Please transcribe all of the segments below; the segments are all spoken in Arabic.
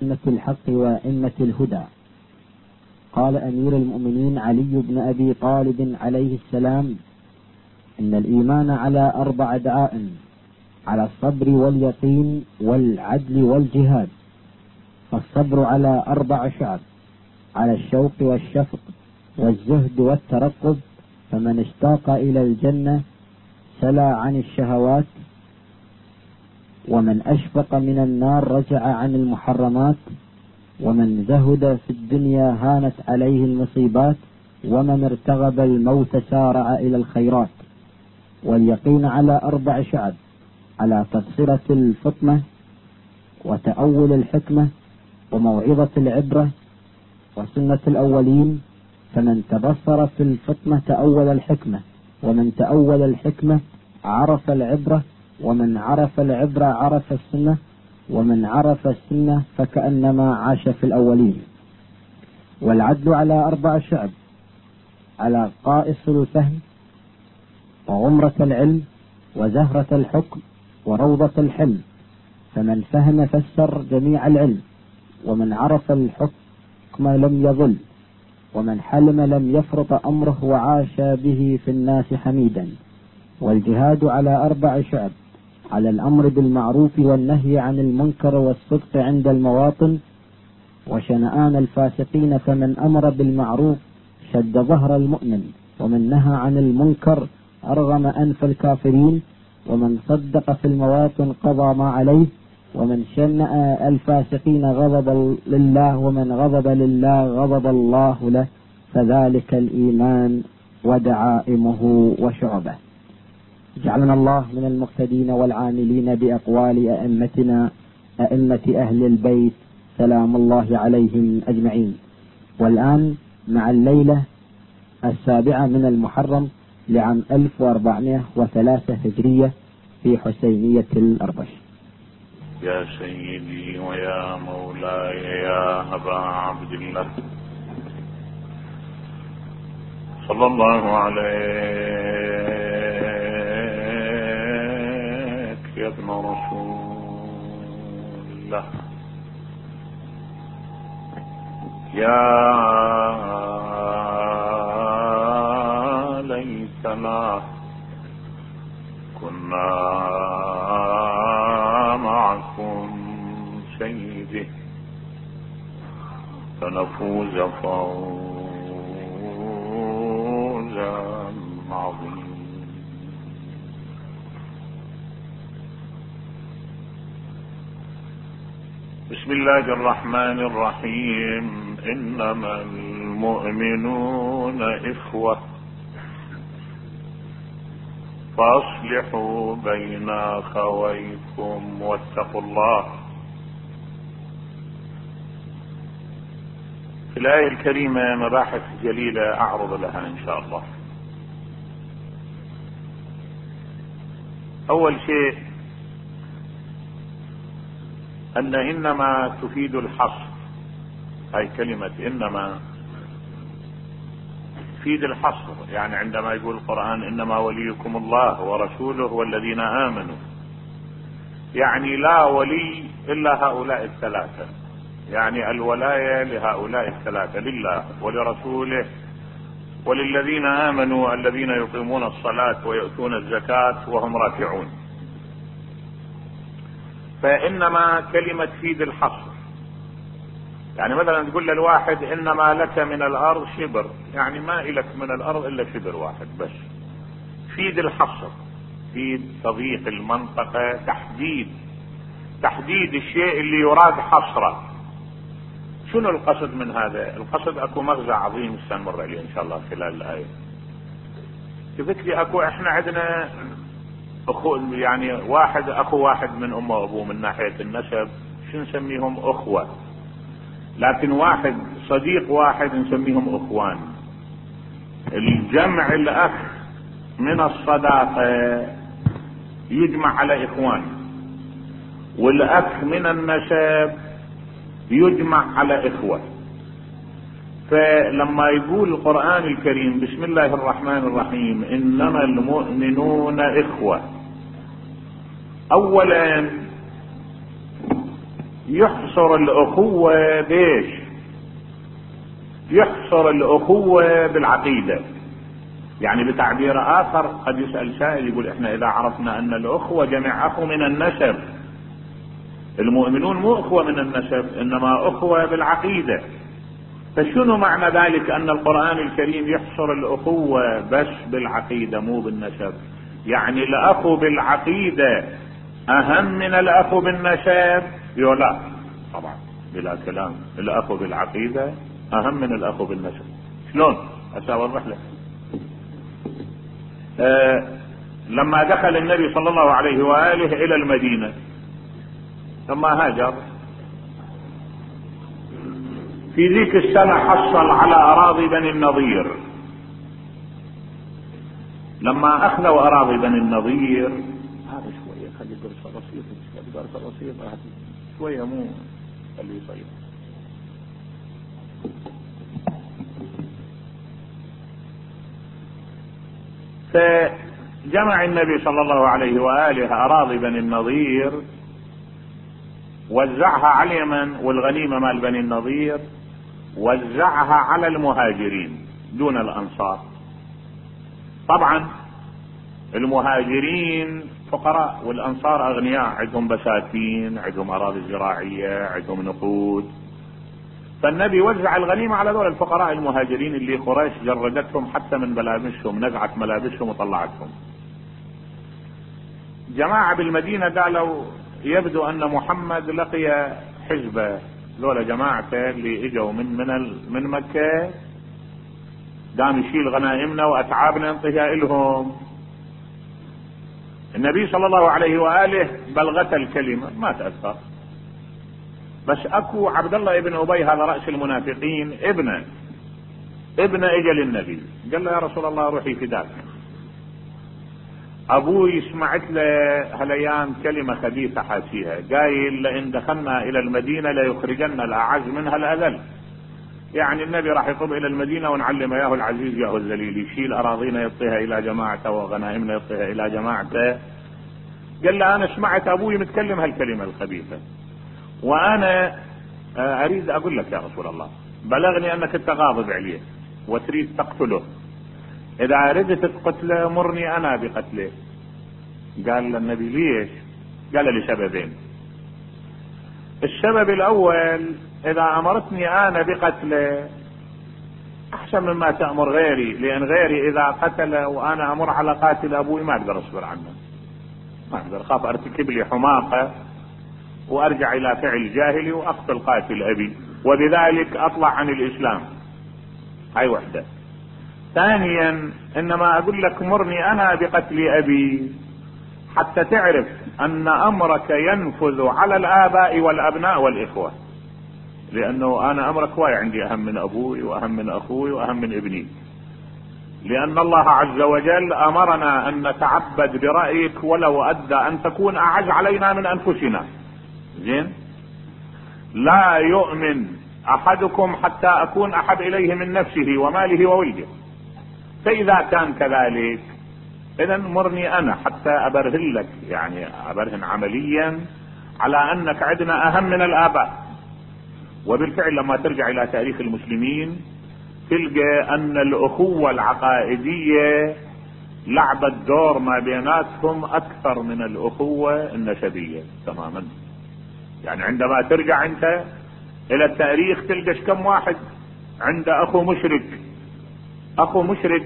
سنة الحق وأئمة الهدى. قال أمير المؤمنين علي بن أبي طالب عليه السلام: إن الإيمان على 4 دعائم: على الصبر واليقين والعدل والجهاد. فالصبر على 4 شعب: على الشوق والشفق والزهد والترقب، فمن اشتاق إلى الجنة سلى عن الشهوات، ومن أشفق من النار رجع عن المحرمات، ومن زهد في الدنيا هانت عليه المصيبات، ومن ارتغب الموت سارع إلى الخيرات. واليقين على 4 شعب: على تبصرة الفطنة وتأول الحكمة وموعظة العبرة وسنة الأولين، فمن تبصر في الفطنة تأول الحكمة، ومن تأول الحكمة عرف العبرة، ومن عرف العبرة عرف السنة، ومن عرف السنة فكأنما عاش في الأولين. والعدل على 4 شعب: على قائص الفهم وغمرة العلم وزهرة الحكم وروضة الحلم، فمن فهم فسر جميع العلم، ومن عرف الحكم لم يضل، ومن حلم لم يفرط أمره وعاش به في الناس حميدا. والجهاد على 4 شعب: على الأمر بالمعروف والنهي عن المنكر والصدق عند المواطن وشنآن الفاسقين، فمن أمر بالمعروف شد ظهر المؤمن، ومن نهى عن المنكر أرغم أنف الكافرين، ومن صدق في المواطن قضى ما عليه، ومن شنأ الفاسقين غضب لله، ومن غضب لله غضب الله له، فذلك الإيمان ودعائمه وشعبه. جعلنا الله من المقتدين والعاملين بأقوال أئمتنا أئمة أهل البيت سلام الله عليهم أجمعين. والآن مع الليلة 7 من المحرم لعام 1403 هجرية في حسينية الأربش. يا سيدي ويا مولاي يا أبا عبد الله صلى الله عليك يا ابن رسول الله، يا ليتنا كنا معكم سيدي فنفوز فوزا عظيما. بسم الله الرحمن الرحيم. إنما المؤمنون إخوة فأصلحوا بين أخويكم واتقوا الله. في الآية الكريمة مباحث جليلة أعرض لها إن شاء الله. أول شيء أن إنما تفيد الحصر، هاي كلمة إنما تفيد الحصر، يعني عندما يقول القرآن إنما وليكم الله ورسوله والذين آمنوا، يعني لا ولي إلا هؤلاء الثلاثة، يعني الولاية لهؤلاء الثلاثة: لله ولرسوله وللذين آمنوا الذين يقيمون الصلاة ويؤتون الزكاة وهم راكعون. فإنما كلمة تفيد الحصر، يعني مثلا تقول للواحد إنما لك من الأرض شبر، يعني ما إلك من الأرض إلا شبر واحد بس. تفيد الحصر، تفيد تضييق المنطقة، تحديد الشيء اللي يراد حصره. شنو القصد من هذا؟ القصد اكو مغزى عظيم سنمر عليه ان شاء الله خلال الآية. قلت لي اكو احنا عندنا اخو، يعني اخو واحد من امه وابوه من ناحية النسب، شو نسميهم؟ اخوة. لكن واحد صديق واحد نسميهم اخوان. الجمع الاخ من الصداقة يجمع على اخوان، والاخ من النسب يجمع على اخوة. فلما يقول القرآن الكريم بسم الله الرحمن الرحيم انما المؤمنون اخوة، اولا يحصر الأخوة بيش؟ يحصر الأخوة بالعقيدة. يعني بتعبير آخر قد يسأل سائل يقول احنا إذا عرفنا أن الأخوة جميع أخو من النسب، المؤمنون مو أخوة من النسب إنما أخوة بالعقيدة، فشنو معنى ذلك أن القرآن الكريم يحصر الأخوة بس بالعقيدة مو بالنسب؟ يعني الأخو بالعقيدة أهم من الأخو بالنسب؟ لا طبعا بلا كلام، الأخو بالعقيدة أهم من الأخو بالنسب. شلون؟ أوضح لك. لما دخل النبي صلى الله عليه وآله إلى المدينة ثم هاجر، في ذيك السنة حصل على أراضي بني النضير. لما أخذوا أراضي بني النضير، هذا شوية خلي درس بسيط، درس بسيط شوية مو خلي يصير. فجمع النبي صلى الله عليه وآله أراضي بني النضير، وزعها على اليمن، والغنيمة مال بني النضير وزعها على المهاجرين دون الأنصار. طبعا المهاجرين فقراء والأنصار أغنياء، عندهم بساتين، عندهم أراضي زراعية، عندهم نقود. فالنبي وزع الغنيمة على دول الفقراء المهاجرين اللي قريش جردتهم حتى من ملابسهم، نزعت ملابسهم وطلعتهم. جماعة بالمدينة قالوا يبدو أن محمد لقي حزبة، ذولا جماعته اللي اجوا من مكة، قام يشيل غنائمنا وأتعابنا انطيها إلهم. النبي صلى الله عليه وآله بلغت الكلمة ما تأثر، بس اكو عبد الله ابن ابي هذا رأس المنافقين ابنه اجى للنبي قال له يا رسول الله روحي فداك، ابوي سمعت له هالايام كلمة خبيثة حاسيها، قايل لئن دخلنا الى المدينة ليخرجن الاعز منها الاذل. يعني النبي راح يطب الى المدينة ونعلم اياه العزيز ياهو الذليل، يشيل اراضينا يعطيها الى جماعته وغنائمنا يعطيها الى جماعته. قال له انا سمعت ابوي متكلم هالكلمة الخبيثة، وانا اريد اقول لك يا رسول الله، بلغني انك انت غاضب عليه وتريد تقتله، اذا اردت تقتله مرني انا بقتله. قال النبي ليش؟ قال لسببين. السبب الاول اذا امرتني انا بقتله احسن مما تأمر غيري، لان غيري اذا قتل وانا امر على قاتل ابوي ما اقدر اصبر عنه، ما اقدر، اخاف ارتكب لي حماقة وارجع الى فعل جاهلي واقتل قاتل ابي وبذلك اطلع عن الاسلام. هاي وحدة. ثانيا انما اقول لك مرني انا بقتل ابي حتى تعرف ان امرك ينفذ على الاباء والابناء والاخوة، لانه انا امرك هواي عندي اهم من ابوي واهم من اخوي واهم من ابني، لان الله عز وجل امرنا ان نتعبد برأيك ولو ادى ان تكون اعز علينا من انفسنا. زين؟ لا يؤمن احدكم حتى اكون احب اليه من نفسه وماله وولده. فاذا كان كذلك اذا مرني انا حتى ابرهن لك، يعني ابرهن عمليا على انك عندنا اهم من الاباء. وبالفعل لما ترجع الى تاريخ المسلمين تلقى ان الاخوة العقائدية لعبت دور ما بيناتهم اكثر من الاخوة النسبية تماما. يعني عندما ترجع انت الى التاريخ تلقى كم واحد عنده اخو مشرك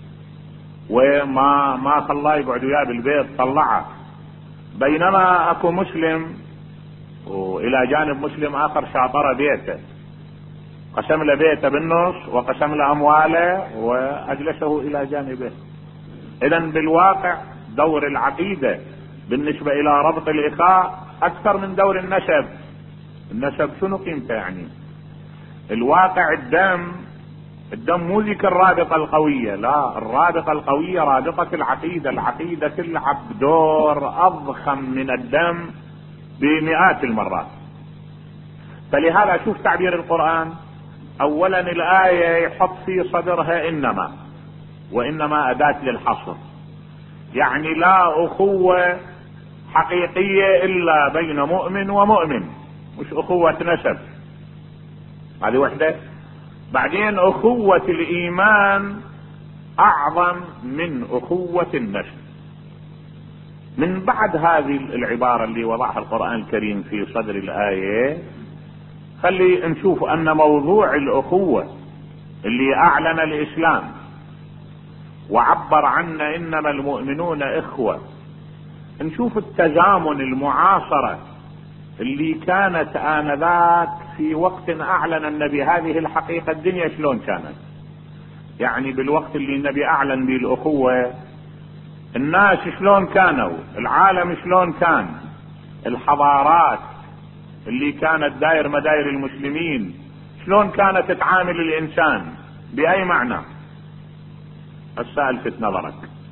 وما خلاه يقعد وياه بالبيت، طلعه، بينما اخو مسلم والى جانب مسلم اخر شاطر بيته، قسم له بيته بالنص وقسم له امواله واجلسه الى جانبه. اذا بالواقع دور العقيدة بالنسبة الى ربط الاخاء اكثر من دور النسب. النسب شنو قيمته؟ يعني الواقع الدم مو ذيك الرابطة القوية، لا، الرابطة القوية رابطة العقيدة. العقيدة تلعب دور اضخم من الدم بمئات المرات. فلهذا شوف تعبير القرآن، اولا الآية يحط في صدرها انما، وانما اداة للحصر، يعني لا اخوة حقيقية الا بين مؤمن ومؤمن، مش أخوة نسب. هذه وحدة. بعدين أخوة الإيمان أعظم من أخوة النسب. من بعد هذه العبارة اللي وضعها القرآن الكريم في صدر الآية، خلي نشوف أن موضوع الأخوة اللي أعلن الإسلام وعبر عنا إنما المؤمنون إخوة، نشوف التزامن المعاصرة اللي كانت آنذاك في وقت أعلن النبي هذه الحقيقة. الدنيا شلون كانت؟ يعني بالوقت اللي النبي أعلن به الأخوة، الناس شلون كانوا؟ العالم شلون كان؟ الحضارات اللي كانت داير مداير المسلمين شلون كانت تعامل الإنسان؟ بأي معنى؟ هسه الفت نظرك.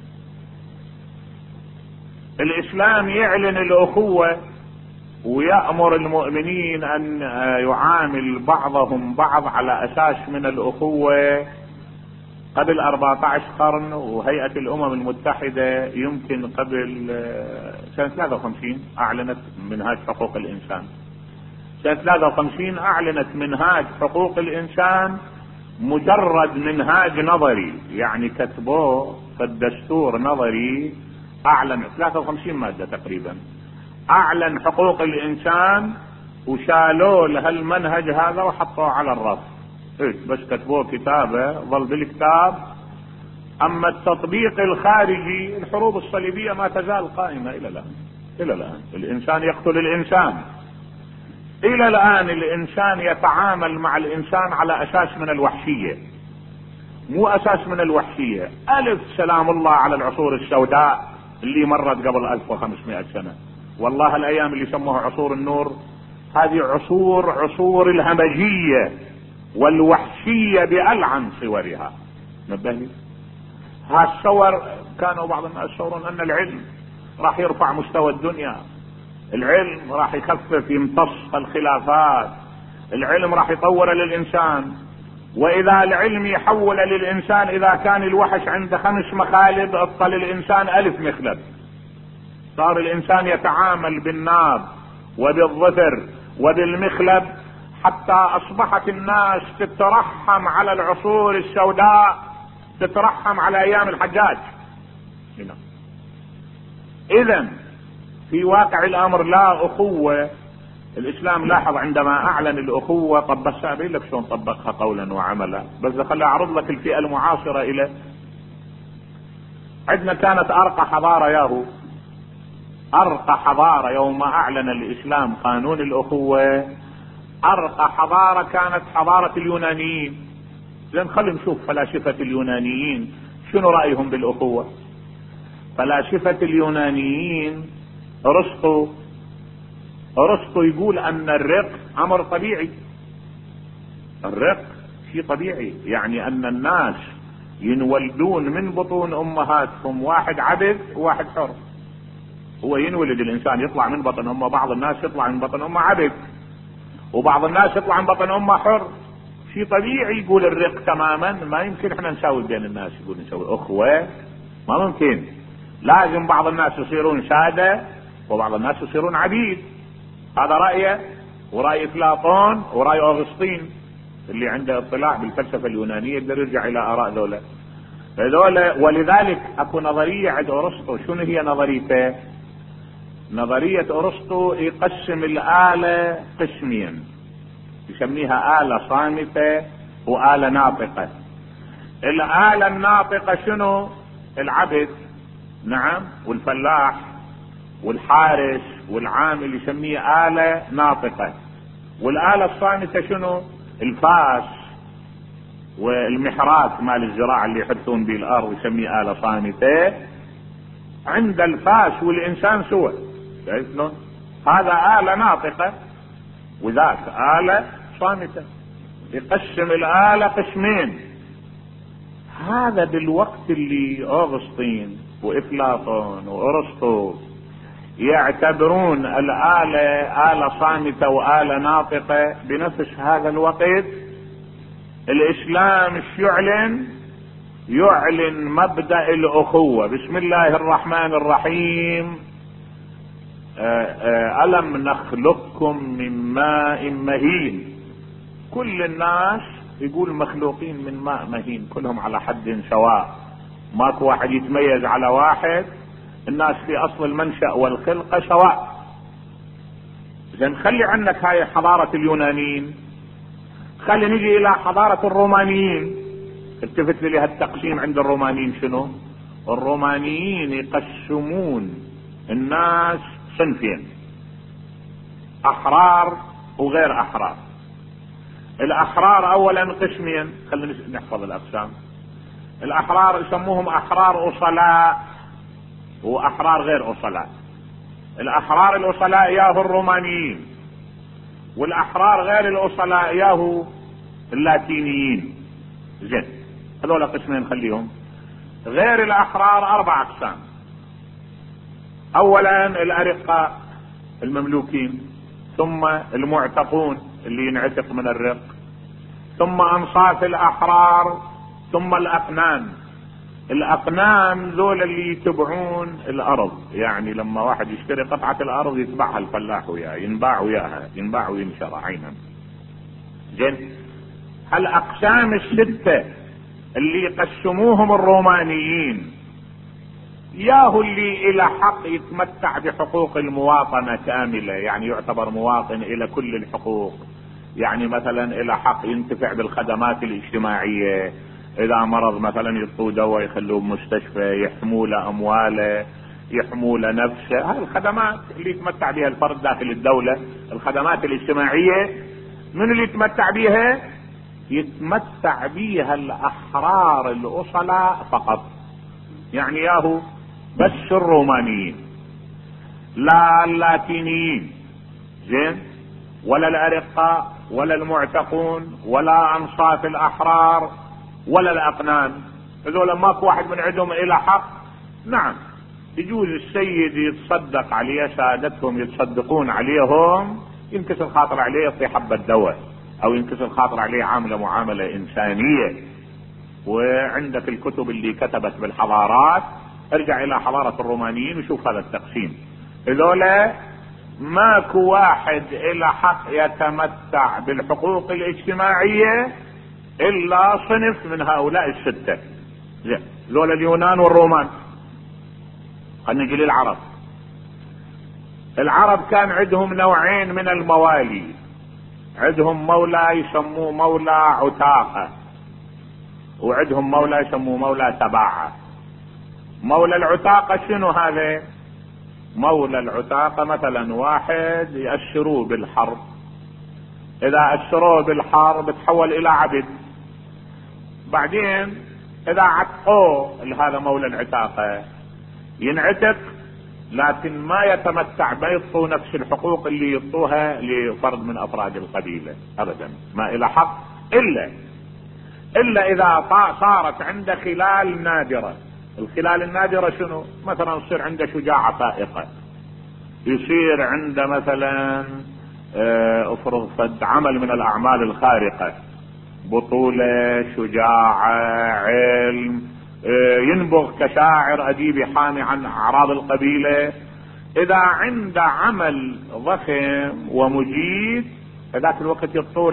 الإسلام يعلن الأخوة ويأمر المؤمنين أن يعامل بعضهم بعض على أساس من الأخوة قبل 14 قرن. وهيئة الأمم المتحدة يمكن قبل سنة 53 أعلنت منهاج حقوق الإنسان. سنة 53 أعلنت منهاج حقوق الإنسان، مجرد منهاج نظري، يعني كتبوه في الدستور نظري. أعلن 53 مادة تقريبا، أعلن حقوق الإنسان وشالوا له المنهج هذا وحطوه على الرف. بس كتبوه كتابة ظل بالكتاب. أما التطبيق الخارجي، الحروب الصليبية ما تزال قائمة إلى الآن. إلى الآن الإنسان يقتل الإنسان. إلى الآن الإنسان يتعامل مع الإنسان على أساس من الوحشية، مو أساس من الوحشية. ألف سلام الله على العصور السوداء اللي مرت قبل 1500 سنة. والله الأيام اللي سموها عصور النور، هذه عصور الهمجية والوحشية بألعن صورها. نبهني هالصور. كانوا بعض الناس يصورون أن العلم راح يرفع مستوى الدنيا، العلم راح يخفف يمتص الخلافات، العلم راح يطور للإنسان. وإذا العلم يحول للإنسان، إذا كان الوحش عنده 5 مخالب، أبقى للإنسان 1000 مخلب. صار الإنسان يتعامل بالنار وبالظفر وبالمخلب، حتى أصبحت الناس تترحم على العصور السوداء، تترحم على أيام الحجاج. إذن في واقع الأمر لا أخوة. الإسلام لاحظ عندما أعلن الأخوة، طب بس أبين لك شلون طبقها قولا وعملا، بس خلي أعرض لك الفئة المعاصرة إلى. عندنا كانت أرقى حضارة ياهو، أرقى حضارة يوم أعلن الإسلام قانون الأخوة، أرقى حضارة كانت حضارة اليونانيين. لأن خلي نشوف فلاسفة اليونانيين شنو رأيهم بالأخوة. فلاسفة اليونانيين أرسطو يقول أن الرق أمر طبيعي. الرق شيء طبيعي، يعني أن الناس ينولدون من بطون أمهاتهم، واحد عبد وواحد حر. هو ينولد الإنسان يطلع من بطن أمه، بعض الناس يطلع من بطن أمه عبد، وبعض الناس يطلع من بطن أمه حر. شيء طبيعي. يقول الرق تماما ما يمكن احنا نساوي بين الناس، يقول نسوي أخوة، ما ممكن. لازم بعض الناس يصيرون سادة وبعض الناس يصيرون عبيد. هذا رأيه ورأي أفلاطون ورأي أغسطين اللي عنده اطلاع بالفلسفة اليونانية يقدر يرجع إلى آراء ذولا. ولذلك أكو نظرية عند أرسطو. شنو هي نظريته؟ نظرية أرسطو يقسم الآلة قسمين، يسميها آلة صامتة وآلة ناطقة. الآلة الناطقة شنو؟ العبد، نعم، والفلاح والحارس والعامل، يسميه آلة ناطقة. والآلة الصامتة شنو؟ الفاس والمحراث مال الزراعة اللي يحطون به الأرض، يسميه آلة صامتة. عند الفاس والإنسان سوى. شايفون؟ هذا آلة ناطقة وذاك آلة صامتة. يقسم الآلة قسمين. هذا بالوقت اللي أغسطين وإفلاطون وأرسطو يعتبرون الآلة آلة صامتة وآلة ناطقة، بنفس هذا الوقت الإسلام يعلن مبدأ الأخوة. بسم الله الرحمن الرحيم. ألم نخلقكم من ماء مهين. كل الناس يقول مخلوقين من ماء مهين، كلهم على حد سواء، ماكو واحد يتميز على واحد، الناس في اصل المنشأ والخلقة سواء. إذن خلي عنك هاي حضارة اليونانيين، خلي نجي الى حضارة الرومانيين. التفت لي هالتقسيم عند الرومانيين شنو؟ الرومانيين يقسمون الناس صنفين، احرار وغير احرار. الاحرار اولا قسمين، خلينا نحفظ الاقسام. الاحرار يسموهم احرار اصلاء واحرار غير اصلاء. الاحرار الاصلاء ياهو الرومانيين، والاحرار غير الاصلاء ياهو اللاتينيين. زين، هذول قسمين خليهم. غير الاحرار 4 اقسام. اولا الارقاء المملوكين، ثم المعتقون اللي ينعتق من الرق، ثم انصاف الاحرار، ثم الاقنان. الاقنان ذول اللي يتبعون الارض، يعني لما واحد يشتري قطعة الارض يتبعها الفلاح وياه، ينباع وياها، ينباع وينشر عينا. زين، هالاقسام الستة اللي يقسموهم الرومانيين، ياهو اللي الى حق يتمتع بحقوق المواطنة كاملة، يعني يعتبر مواطن الى كل الحقوق. يعني مثلا الى حق ينتفع بالخدمات الاجتماعية، اذا مرض مثلا يعطوه دواء، يخلوه بمستشفى، يحموا له امواله، يحموا له نفسه. هاي الخدمات اللي يتمتع بها الفرد داخل الدولة، الخدمات الاجتماعية. من اللي يتمتع بها؟ يتمتع بها الاحرار الاصلاء فقط. يعني ياهو بس الرومانيين، لا اللاتينيين، زين، ولا الارقاء، ولا المعتقون، ولا انصاف الاحرار، ولا الاقنان. هذول ماكو واحد من عندهم الى حق. نعم، يجوز السيد يتصدق عليه، سادتهم يتصدقون عليهم، ينكسر خاطر عليه يعطي حبة دواء، او ينكسر خاطر عليه عاملة معاملة انسانية. وعندك الكتب اللي كتبت بالحضارات، ارجع الى حضارة الرومانيين وشوف هذا التقسيم. هذولا ماكو واحد الى حق يتمتع بالحقوق الاجتماعية الا صنف من هؤلاء الستة. ذولا اليونان والرومان. خلينا نجي للعرب. العرب كان عندهم نوعين من الموالي. عندهم مولى يسموه مولى عتاقة، وعندهم مولى يسموه مولى تباعة. مولى العتاقة شنو هذا؟ مولى العتاقة مثلا واحد يأشروه بالحرب، اذا أشروه بالحرب تحول الى عبد. بعدين اذا عتقوه، هذا مولى العتاقة ينعتق، لكن ما يتمتع، ما يعطوا نفس الحقوق اللي يعطوها لفرد من افراد القبيلة ابدا، ما الى حق الا اذا صارت عنده خلال نادرة. الخلال النادرة شنو؟ مثلا يصير عنده شجاعة فائقة، يصير عنده مثلا افرض فد عمل من الاعمال الخارقة، بطولة، شجاعة، علم، ينبغ كشاعر اديب يحامي عن اعراض القبيلة. اذا عنده عمل ضخم ومجيد، في ذاك الوقت يعطوه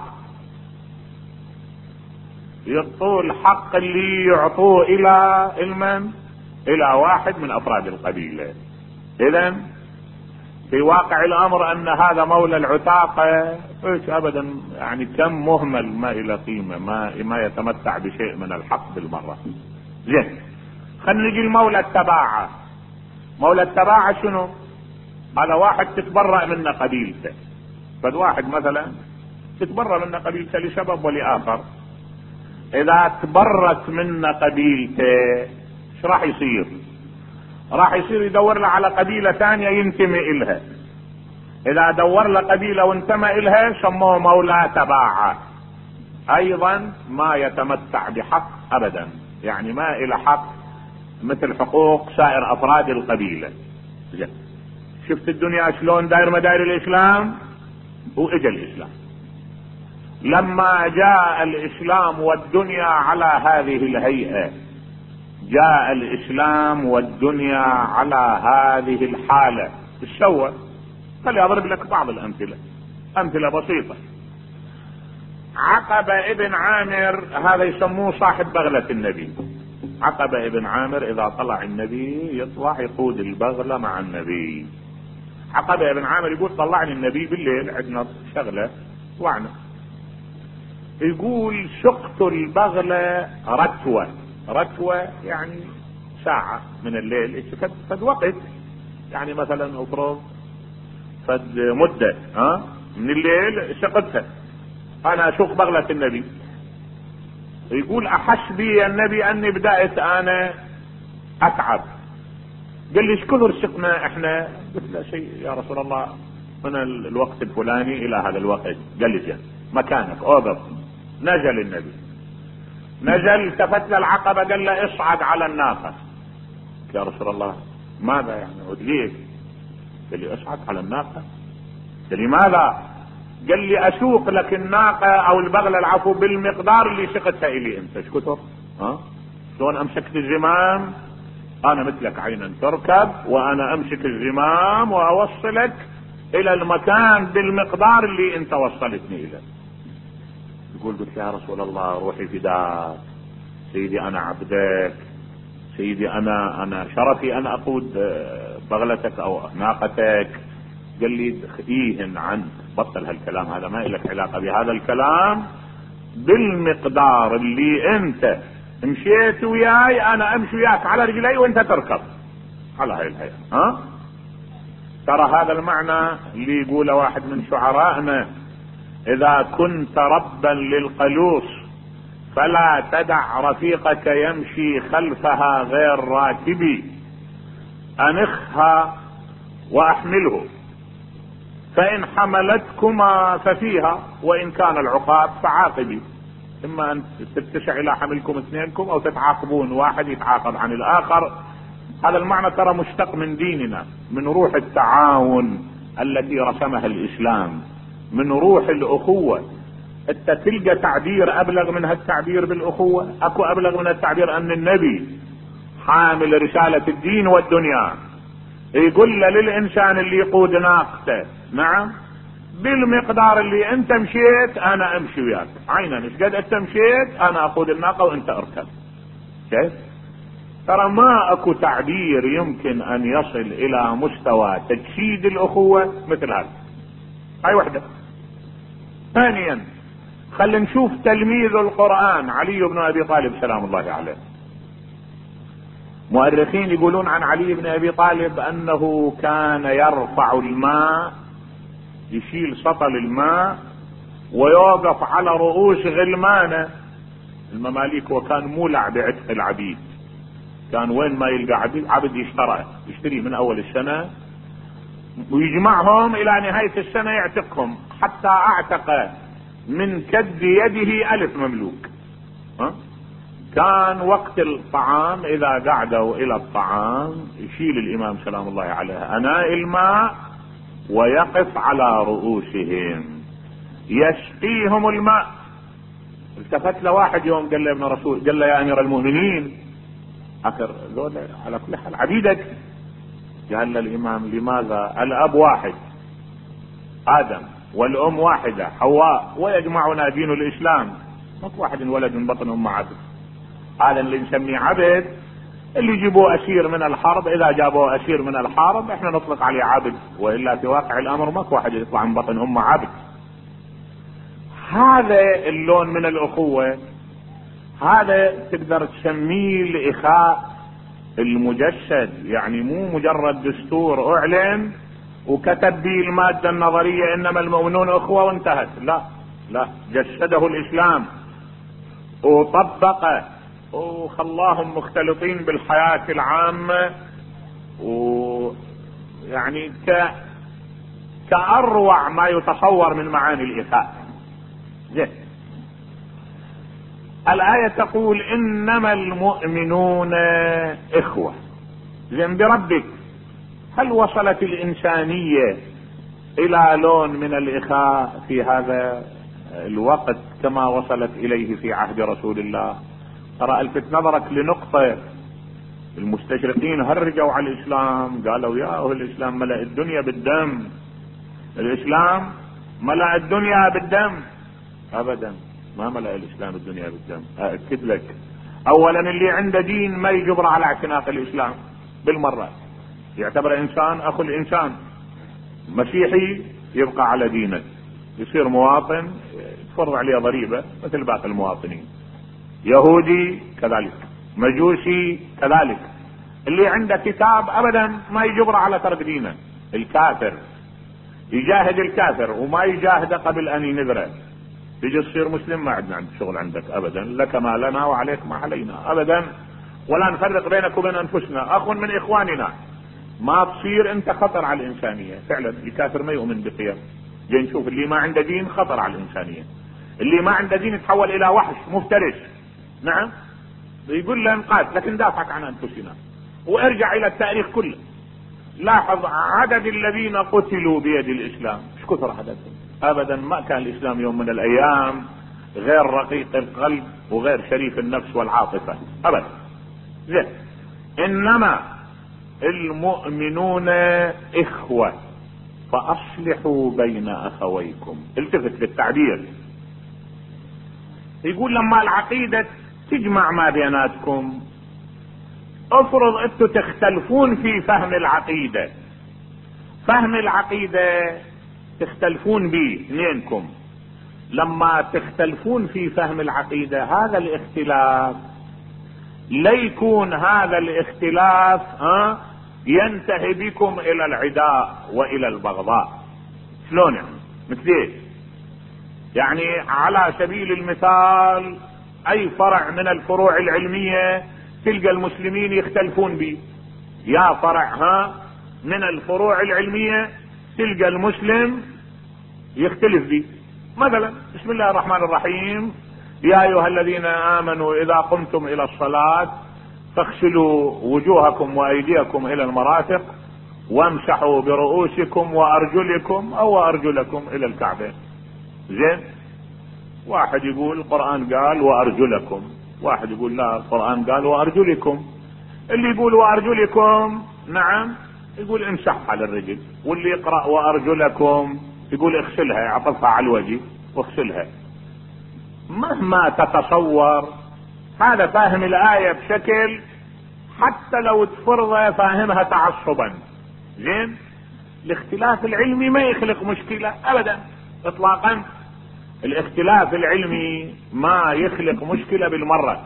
الحق اللي يعطوه الى المن، الى واحد من افراد القبيلة. اذا في واقع الامر ان هذا مولى العتاقة ايش ابدا، يعني كم مهمل، ما الى قيمة، ما يتمتع بشيء من الحق بالمرة. زين، خلينا نجي المولى التباعة. مولى التباعة شنو؟ هذا واحد تتبرأ منه قبيلته. فد واحد مثلا تتبرأ منه قبيلته لسبب ولاخر، اذا تبرت منه قبيلته ايش راح يصير؟ راح يصير يدور له على قبيلة ثانية ينتمي الها. اذا دور له قبيلة وانتمى الها سموه مولى تباعة. ايضا ما يتمتع بحق ابدا، يعني ما الى حق مثل حقوق سائر افراد القبيلة. شفت الدنيا شلون داير مداير الاسلام؟ واجا الاسلام. لما جاء الاسلام والدنيا على هذه الهيئة، جاء الاسلام والدنيا على هذه الحالة، الشوة. خلي اضرب لك بعض الامثلة، امثلة بسيطة. عقبة ابن عامر هذا يسموه صاحب بغلة النبي. عقبة ابن عامر اذا طلع النبي يطلع يقود البغلة مع النبي. عقبة ابن عامر يقول طلعني النبي بالليل، عندنا شغلة وعنا، يقول سقت البغلة رتوة. رتوة يعني ساعة من الليل، فد وقت، يعني مثلا افرض فد مدة من الليل سقتها، انا اشوق بغلة النبي. يقول احس بي النبي اني بدأت انا اتعب، قال لي شكون رسقنا احنا؟ قلت له شيء يا رسول الله، من الوقت الفلاني الى هذا الوقت. قال لي جل مكانك اوقف. نزل النبي، نزل التفت للعقبة قال له اصعد على الناقة. يا رسول الله ماذا يعني؟ ليه؟ قال لي اصعد على الناقة. قال لي ماذا؟ قال لي اسوق لك الناقة او البغلة العفو بالمقدار اللي سقتها الي انت. ايش كتر؟ شلون امسكت الزمام؟ انا مثلك عينا تركب، وانا امسك الزمام واوصلك الى المكان بالمقدار اللي انت وصلتني اليه. يقول قلت يا رسول الله روحي فداك سيدي، انا عبدك سيدي، انا شرفي ان اقود بغلتك او ناقتك. قال لي ايهن عنك، بطل هالكلام هذا، ما لك علاقة بهذا الكلام، بالمقدار اللي انت مشيت وياي انا امشي وياك على رجلي وانت تركب على هاي الهيئة. ترى هذا المعنى اللي يقوله واحد من شعرائنا: اذا كنت ربا للقلوص فلا تدع رفيقك يمشي خلفها غير راكبي، انخها واحمله، فان حملتكما ففيها، وان كان العقاب فعاقبي. اما ان تتسع الى حملكم اثنينكم او تتعاقبون، واحد يتعاقب عن الاخر. هذا المعنى ترى مشتق من ديننا، من روح التعاون التي رسمها الاسلام، من روح الاخوة. انت تلقى تعبير ابلغ من هالتعبير بالاخوة؟ اكو ابلغ من التعبير ان النبي حامل رسالة الدين والدنيا يقول للانسان اللي يقود ناقته نعم بالمقدار اللي انت مشيت انا امشي وياك، عينا ايش قد انت مشيت انا اقود الناقة وانت اركب. كيف؟ ترى ما اكو تعبير يمكن ان يصل الى مستوى تجسيد الاخوة مثل هذا. هاي وحدة. ثانيا خلينا نشوف تلميذ القرآن علي بن ابي طالب سلام الله عليه. مؤرخين يقولون عن علي بن ابي طالب انه كان يرفع الماء، يشيل سطل الماء ويوقف على رؤوس غلمانه المماليك، وكان مولع بعتق العبيد. كان وين ما يلقى عبد يشتريه من اول السنة ويجمعهم الى نهاية السنة يعتقهم، حتى اعتق من كد يده 1000 مملوك. كان وقت الطعام اذا قعدوا الى الطعام يشيل الامام سلام الله عليه اناء الماء ويقف على رؤوسهم يسقيهم الماء. التفت له واحد يوم قال له ابن رسول، قال له يا امير المؤمنين اخر ذول على كل حال عبيدك. قال له الامام لماذا؟ الاب واحد ادم، والام واحدة حواء، ويجمعنا دين الاسلام. ماكو واحد انولد من بطن ام عبد. هذا اللي نسميه عبد اللي يجيبوه اسير من الحرب، اذا جابوه اسير من الحرب احنا نطلق عليه عبد، والا في واقع الامر ماكو واحد يطلع من بطن ام عبد. هذا اللون من الاخوة، هذا تقدر تسميه الاخاء المجسد، يعني مو مجرد دستور اعلن وكتب به المادة النظرية انما المؤمنون اخوة وانتهت. لا لا، جسده الاسلام وطبقه وخلاهم مختلطين بالحياة العامة، ويعني كأروع ما يتصور من معاني الإخاء. زين. الآية تقول إنما المؤمنون إخوة. زين بربك، هل وصلت الإنسانية إلى لون من الإخاء في هذا الوقت كما وصلت إليه في عهد رسول الله؟ ترى الفت نظرك لنقطة المستشرقين هرجوا على الاسلام، قالوا يا الاسلام ملأ الدنيا بالدم، الاسلام ملأ الدنيا بالدم. ابدا ما ملأ الاسلام الدنيا بالدم. اكد لك، اولا اللي عنده دين ما يجبر على اعتناق الاسلام بالمرة، يعتبر انسان اخو الانسان. مسيحي يبقى على دينه، يصير مواطن تفرض عليه ضريبة مثل باقي المواطنين. يهودي كذلك، مجوسي كذلك. اللي عنده كتاب ابدا ما يجبر على ترك دينه. الكافر يجاهد الكافر وما يجاهد قبل ان ينذره، تجي تصير مسلم ما عندنا شغل عندك ابدا، لك ما لنا وعليك ما علينا ابدا، ولا نفرق بينك وبين انفسنا، اخ من اخواننا. ما تصير انت خطر على الانسانية. فعلا الكافر ما يؤمن بقيم. جاي نشوف اللي ما عنده دين خطر على الانسانية، اللي ما عنده دين يتحول الى وحش مفترس. نعم، يقول له انقاذ لكن دافعك عن انفسنا. وارجع الى التاريخ كله، لاحظ عدد الذين قتلوا بيد الاسلام مش كثر عددهم ابدا. ما كان الاسلام يوم من الايام غير رقيق القلب وغير شريف النفس والعاطفة ابدا. زين، انما المؤمنون اخوة فاصلحوا بين اخويكم. التفت للتعبير، يقول لما العقيدة تجمع ما بيناتكم، افرض انتوا تختلفون في فهم العقيدة، فهم العقيدة تختلفون به اثنينكم. لما تختلفون في فهم العقيدة هذا الاختلاف لا يكون هذا الاختلاف ينتهي بكم الى العداء والى البغضاء. شلون يعني؟ مثل ايه؟ يعني على سبيل المثال اي فرع من الفروع العلمية تلقى المسلمين يختلفون به. يا فرع من الفروع العلمية تلقى المسلم يختلف به. مثلا بسم الله الرحمن الرحيم، يا ايها الذين امنوا اذا قمتم الى الصلاة فاغسلوا وجوهكم وايديكم الى المرافق وامسحوا برؤوسكم وارجلكم او ارجلكم الى الكعبين. زين، واحد يقول القرآن قال وارجلكم، واحد يقول لا القرآن قال وارجلكم. اللي يقول وارجلكم نعم يقول امسح على الرجل، واللي يقرأ وارجلكم يقول اغسلها، يعطفها على الوجه واغسلها. مهما تتصور هذا فاهم الآية بشكل حتى لو تفرض فاهمها تعصبا. زين، الاختلاف العلمي ما يخلق مشكلة ابدا اطلاقا. الاختلاف العلمي ما يخلق مشكلة بالمرة.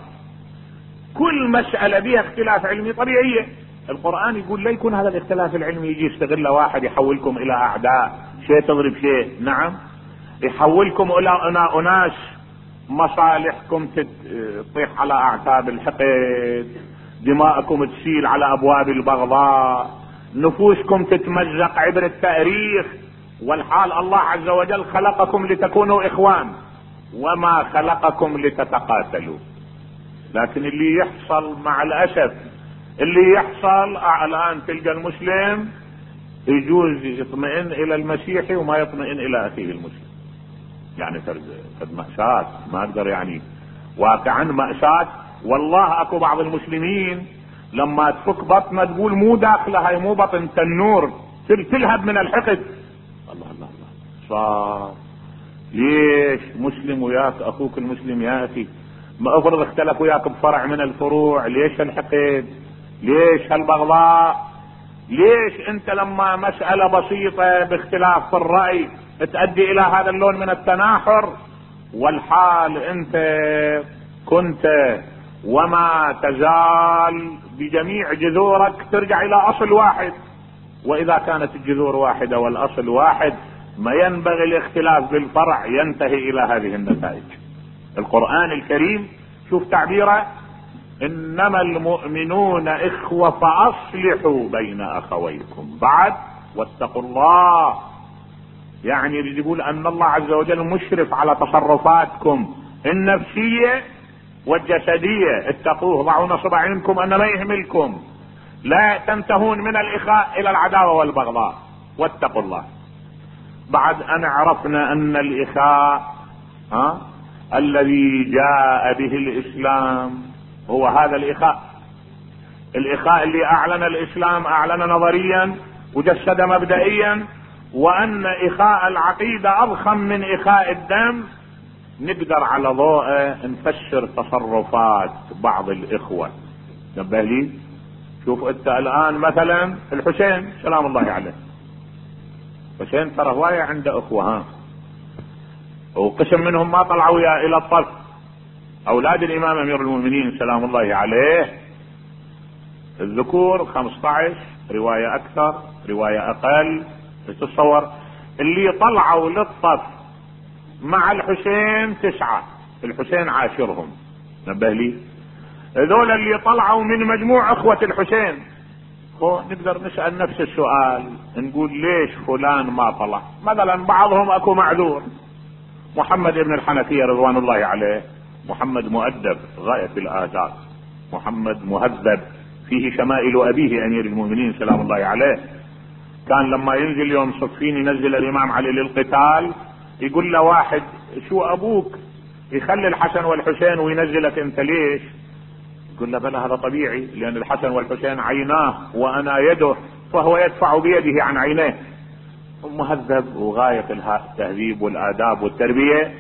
كل مسألة بها اختلاف علمي طبيعية. القرآن يقول لا يكون هذا الاختلاف العلمي يجي يستغل واحد يحولكم الى اعداء، شيء تضرب شيء. نعم، يحولكم الى اناس مصالحكم تطيح على اعتاب الحقد، دماءكم تسيل على ابواب البغضاء، نفوسكم تتمزق عبر التاريخ، والحال الله عز وجل خلقكم لتكونوا اخوان وما خلقكم لتتقاتلوا. لكن اللي يحصل مع الاسف اللي يحصل الان تلقى المسلم يجوز يطمئن الى المسيحي وما يطمئن الى اخيه المسلم. يعني فرد مأساة، ما اقدر يعني واقعا مأساة. والله اكو بعض المسلمين لما تفك بطنه تقول مو داخله، هاي مو بطن تنور، تلهب من الحقد. الله الله الله، صار ليش مسلم وياك اخوك المسلم يا اخي؟ ما افرض اختلف وياك بفرع من الفروع، ليش الحقد؟ ليش هالبغضاء؟ ليش انت لما مسألة بسيطة باختلاف في الرأي تؤدي الى هذا اللون من التناحر، والحال انت كنت وما تزال بجميع جذورك ترجع الى اصل واحد. واذا كانت الجذور واحدة والاصل واحد ما ينبغي الاختلاف بالفرع ينتهي الى هذه النتائج. القرآن الكريم شوف تعبيره، انما المؤمنون اخوة فاصلحوا بين اخويكم. بعد واتقوا الله، يعني يقول ان الله عز وجل مشرف على تصرفاتكم النفسية والجسدية. اتقوه، ضعوا نصب عينكم ان ما يهملكم، لا تنتهون من الاخاء الى العداوة والبغضاء. واتقوا الله. بعد ان عرفنا ان الاخاء الذي جاء به الاسلام هو هذا الاخاء، الإخاء اللي أعلن الإسلام أعلن نظريا وجسد مبدئيا، وأن إخاء العقيدة أضخم من إخاء الدم. نقدر على ضوءه نفسر تصرفات بعض الإخوة. نبه لي، شوف انت الآن مثلا الحسين سلام الله عليه، حسين ترى هواية عنده أخوة، ها، وقسم منهم ما طلعوا إلى الطف. أولاد الإمام أمير المؤمنين سلام الله عليه الذكور 15، رواية أكثر رواية أقل. تتصور اللي طلعوا للطف مع الحسين 9، الحسين عاشرهم. نبه لي، هذول اللي طلعوا من مجموع اخوة الحسين. نقدر نسأل نفس السؤال، نقول ليش فلان ما طلع؟ مثلا بعضهم اكو معذور، محمد ابن الحنفية رضوان الله عليه محمد مؤدب غاية الآداب، محمد مهذب فيه شمائل أبيه أمير المؤمنين سلام الله عليه. كان لما ينزل يوم صفين ينزل الإمام علي للقتال، يقول له واحد شو أبوك يخلي الحسن والحسين وينزلك أنت ليش؟ يقول له بلى هذا طبيعي، لأن الحسن والحسين عيناه وأنا يده، فهو يدفع بيده عن عينيه. مهذب وغاية التهذيب والآداب والتربية.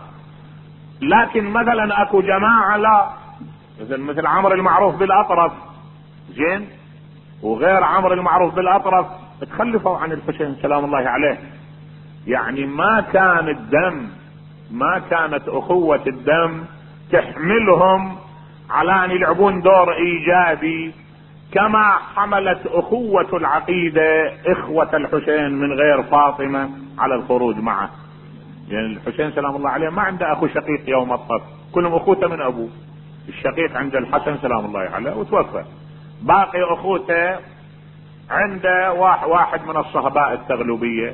لكن مثلا اكو جماعة لا، مثل عمرو المعروف بالأطرف، زين، وغير عمرو المعروف بالأطرف تخلفوا عن الحسين سلام الله عليه. يعني ما كان الدم، ما كانت أخوة الدم تحملهم على أن يلعبون دور إيجابي كما حملت أخوة العقيدة إخوة الحسين من غير فاطمة على الخروج معه. يعني الحسين سلام الله عليه ما عنده أخو شقيق يوم الطف، كلهم أخوته من أبوه. الشقيق عند الحسن سلام الله عليه وتوفى، باقي أخوته عند واحد من الصهباء التغلبية،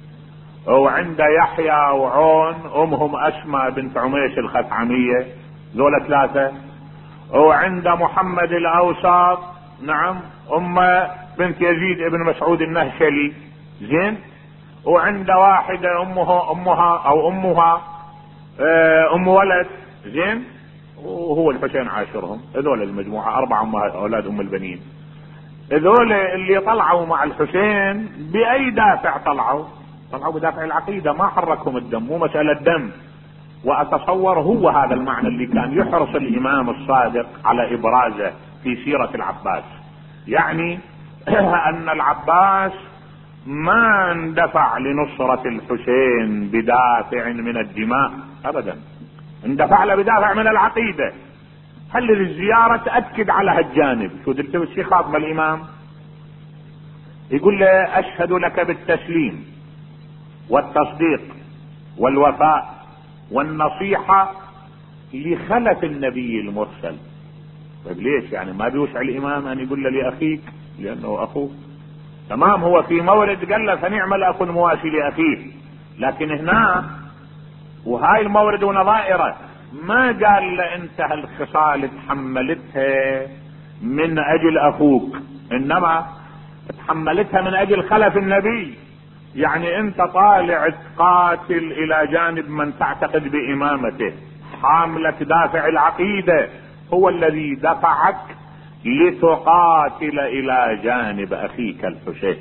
وعند يحيى وعون أمهم أسماء بنت عميش الخثعمية، ذولا 3. وعند محمد الأوسط نعم بنت يزيد ابن مسعود النهشلي، زين. وعند واحدة أمها أم ولد، زين، وهو الحسين عاشرهم. هذول المجموعة 4 أولاد أم البنين. هذول اللي طلعوا مع الحسين بأي دافع طلعوا بدافع العقيدة، ما حركهم الدم، مو مسألة دم. وأتصور هو هذا المعنى اللي كان يحرص الإمام الصادق على إبرازه في سيرة العباس. يعني أن العباس ما اندفع لنصرة الحسين بدافع من الدماء أبدا، اندفع له بدافع من العقيدة. هل الزيارة تأكد على هالجانب. شو درت الشيخ خاطب الإمام يقول له أشهد لك بالتسليم والتصديق والوفاء والنصيحة لخلف النبي المرسل. طيب ليش يعني ما بيوسع الإمام أن يقول له لأخيك لأنه أخوه؟ تمام، هو في مورد قال له فنعمل أخو المواسي لأخيه، لكن هنا وهاي المورد ونظائره ما قال له انت هالخصال تحملتها من أجل أخوك، إنما تحملتها من أجل خلف النبي. يعني انت طالع تقاتل الى جانب من تعتقد بامامته، حاملك دافع العقيدة هو الذي دفعك لتقاتل الى جانب اخيك الحسين.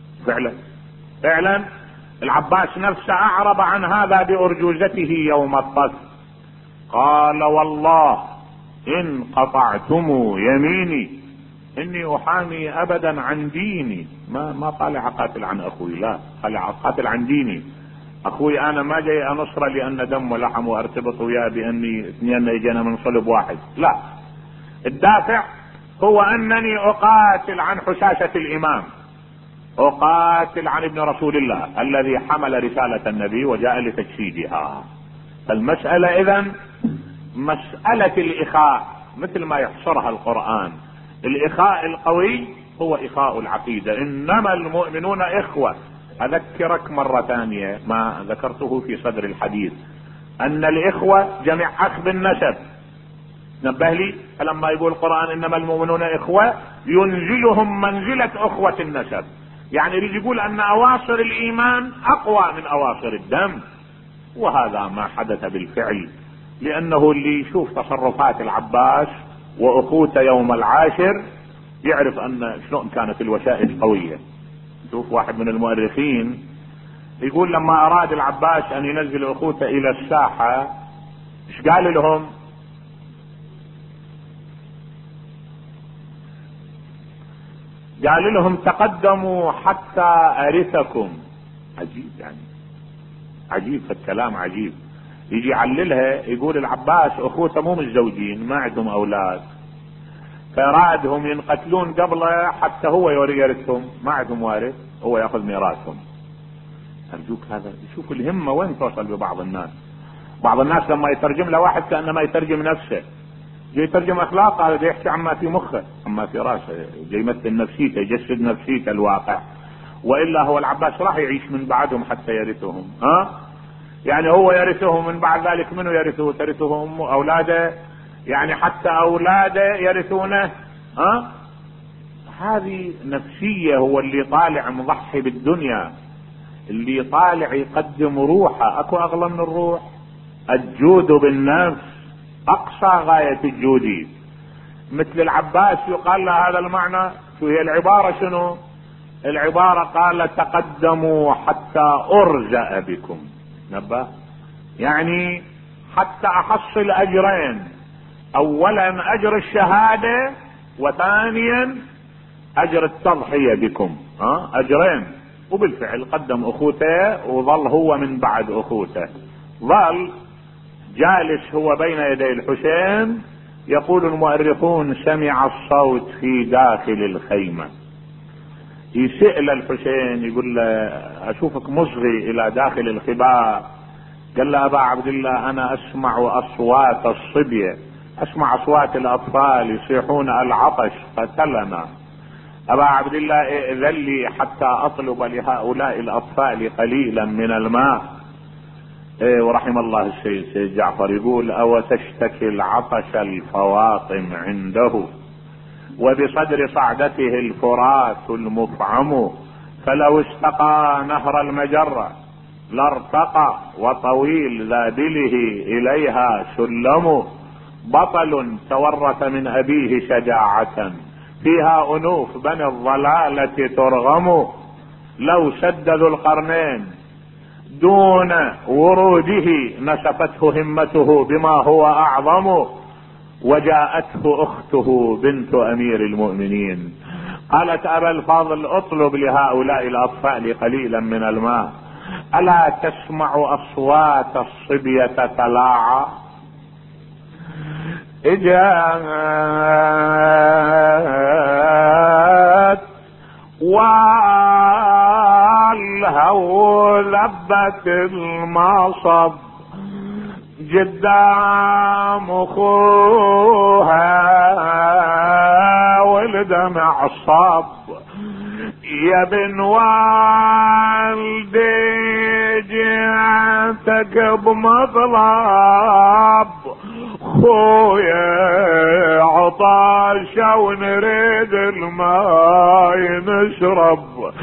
فعلا العباس نفسه اعرب عن هذا بارجوزته يوم الطف، قال والله ان قطعتم يميني اني احامي ابدا عن ديني. ما طالع قاتل عن اخوي، لا، طالع قاتل عن ديني. اخوي انا ما جاي انصره لان دم ولحم وارتبط وياه باني اثنين يجينا من صلب واحد، لا. الدافع هو انني اقاتل عن حشاشة الامام، اقاتل عن ابن رسول الله الذي حمل رسالة النبي وجاء لتجسيدها. فالمسألة اذن مسألة الاخاء مثل ما يحصرها القرآن. الاخاء القوي هو اخاء العقيدة، انما المؤمنون اخوة. اذكرك مرة ثانية ما ذكرته في صدر الحديث، ان الاخوة جمع اخ بالنسب. نبه لي، فلما يقول القرآن انما المؤمنون اخوة ينزلهم منزلة اخوة النسب، يعني يريد يقول ان اواصر الايمان اقوى من اواصر الدم. وهذا ما حدث بالفعل، لانه اللي يشوف تصرفات العباس واخوته يوم العاشر يعرف ان شلون كانت الوسائل قوية. شوف واحد من المؤرخين يقول لما اراد العباس ان ينزل اخوته الى الساحة ايش قال لهم؟ قال لهم تقدموا حتى ارثكم. عجيب يعني، عجيب الكلام، عجيب. يجي يعللها يقول العباس اخوته مو متزوجين، ما عندهم اولاد، فرادهم ينقتلون قبله حتى هو يورثهم، ما عندهم وارث، هو ياخذ ميراثهم. ارجوك هذا، شوف الهمة وين توصل ببعض الناس. بعض الناس لما يترجم له واحد كأنما يترجم نفسه، جاي يترجم اخلاقه، جاي يحكي عما في مخه، عما في راسه، جاي يمثل نفسيته، يجسد نفسيته الواقع. والا هو العباس راح يعيش من بعدهم حتى يرثهم، يعني هو يرثهم، من بعد ذلك منو يرثه؟ ترثه امه، اولاده، يعني حتى اولاده يرثونه. هذه نفسية. هو اللي طالع مضحي بالدنيا، اللي طالع يقدم روحه. اكو اغلى من الروح؟ الجود بالنفس اقصى غاية الجود. مثل العباس يقال له هذا المعنى. شو هي العبارة؟ شنو العبارة؟ قال تقدموا حتى ارزأ بكم. نبه، يعني حتى احصل اجرين، اولا اجر الشهادة، وثانيا اجر التضحية بكم. اجرين. وبالفعل قدم اخوته وظل هو من بعد اخوته، ظل جالس هو بين يدي الحسين. يقول المؤرخون سمع الصوت في داخل الخيمة. يسأل الحسين يقول له اشوفك مصغي الى داخل الخباء. قال له ابا عبد الله انا اسمع اصوات الصبية، اسمع اصوات الاطفال يصيحون العطش قتلنا. ابا عبد الله ائذن لي حتى اطلب لهؤلاء الاطفال قليلا من الماء. ورحم الله السيد جعفر يقول او تشتكي العطش الفواطم عنده، وبصدر صعدته الفرات المفعم، فلو استقى نهر المجرة لارتقى، وطويل ذابله اليها سلم. بطل تورث من ابيه شجاعة، فيها انوف بني الضلالة ترغم. لو سد ذو القرنين دون وروده، نسفته همته بما هو اعظم. وجاءته اخته بنت امير المؤمنين قالت ابا الفاضل اطلب لهؤلاء الاطفال قليلا من الماء. الا تسمع اصوات الصبية تلاعى؟ اجت والهو لبت المصب قدام اخوها والدمع صب. يا بن والدي جعتك بمطلب، خويا عطاش ونريد الماء نشرب.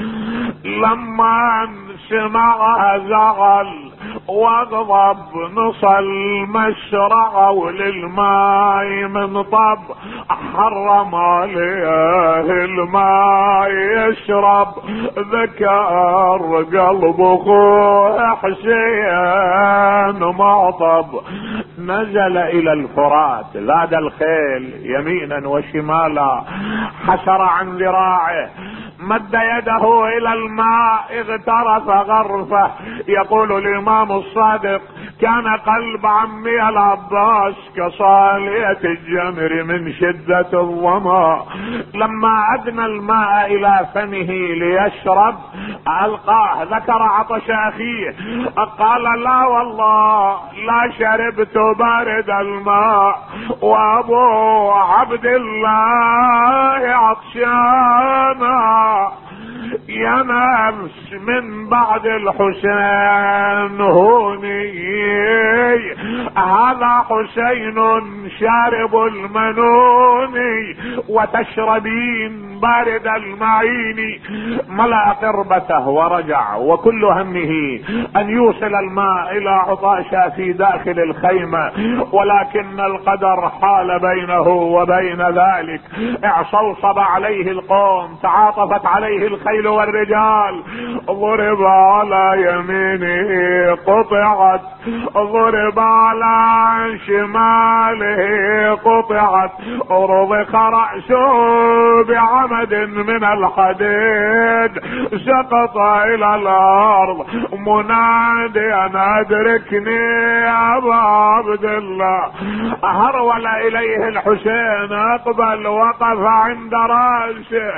لما سمعها زغل واغضب نصل مشرع وللماء من طب، حرم عليه الماء يشرب. ذكر قلب اخوه حسين معطب، نزل الى الفرات زاد الخيل يمينا وشمالا، حسر عن ذراعه، مد يده الى الماء اغترف غرفه. يقول الامام الصادق كان قلب عمي العباس كصالية الجمر من شدة الظما. لما ادنى الماء الى فمه ليشرب القاه، ذكر عطش اخيه، قال لا والله لا شربت بارد الماء، وابو عبد الله عطشانا. يا نفس من بعد الحسين هوني هذا حسين شارب المنون وتشربين بارد المعين. ملأ قربته ورجع وكل همه ان يوصل الماء الى عطاشة في داخل الخيمة، ولكن القدر حال بينه وبين ذلك. اعصوصب عليه القوم، تعاطفت عليه الخيل والرجال. ضرب على يمينه قطعت، ضرب على شماله قطعت، رضخ رأسه بعمد من الحديد، سقط الى الارض مناديا ادركني يا ابا عبد الله. هرول اليه الحسين، اقبل، وقف عند راسه.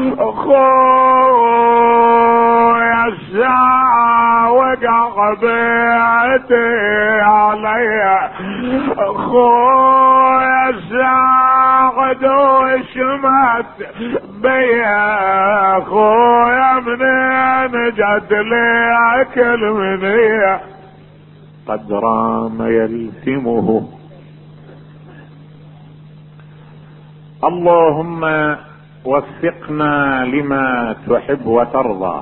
خويا الساعة وقع بيتي علي، خويا الساعة وشمت بيا، خويا منين جد لي اكل مني. قد رام يلثمه. اللهم وفقنا لما تحب وترضى.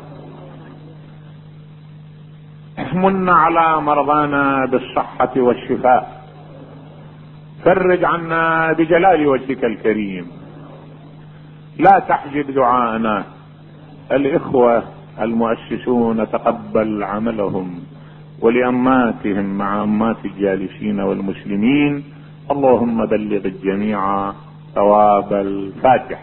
من على مرضانا بالصحة والشفاء، فرج عنا بجلال وجهك الكريم، لا تحجب دعاءنا. الإخوة المؤسسون تقبل عملهم، ولأماتهم مع أمات الجالسين والمسلمين. اللهم بلغ الجميع ثواب الفاتحة.